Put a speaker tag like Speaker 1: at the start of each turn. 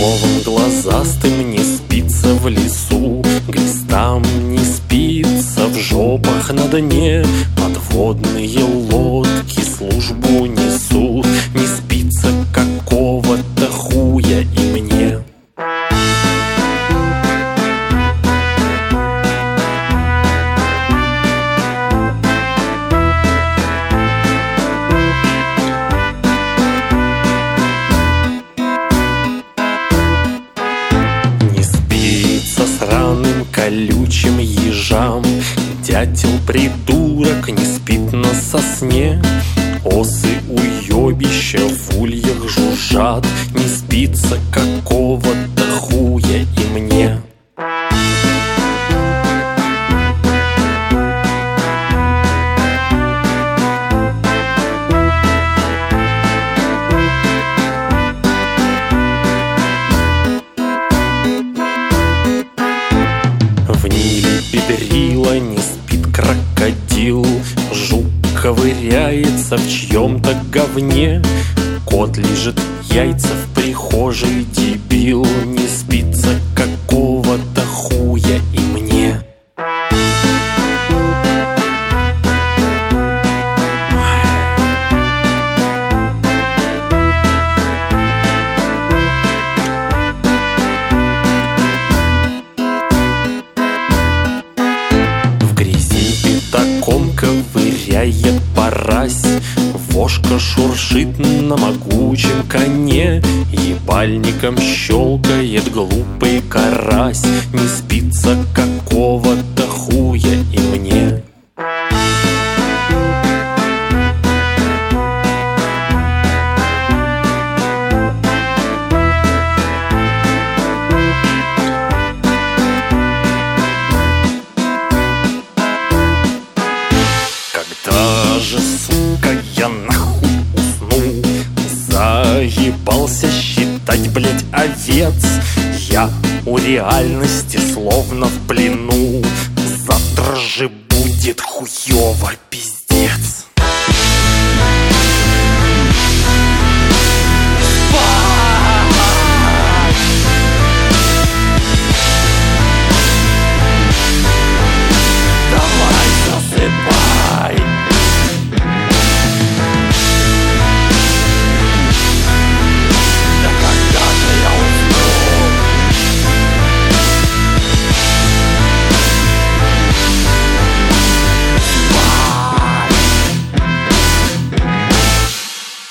Speaker 1: Словом глазастым не спится в лесу, глистам не спится в жопах на дне. Подводные лодки службу несут, не спится какого-то хуя и мне. Сраным колючим ежам дятел-придурок не спит на сосне. Осы уёбища в ульях жужжат, не спится какого-то хуя и мне. В Ниле бедрила не спит крокодил, жук ковыряется в чьем-то говне. Кот лежит яйца в прихожей, дебил, не спится какого-то хуя и мне. Пятаком ковыряет парась, вошка шуршит на могучем коне, ебальником щелкает глупый карась, не спится какого-то хуя и мне. Когда же, сука, я нахуй усну? Заебался считать, блять, овец. Я у реальности словно в плену. Завтра же будет хуёво, пиздец.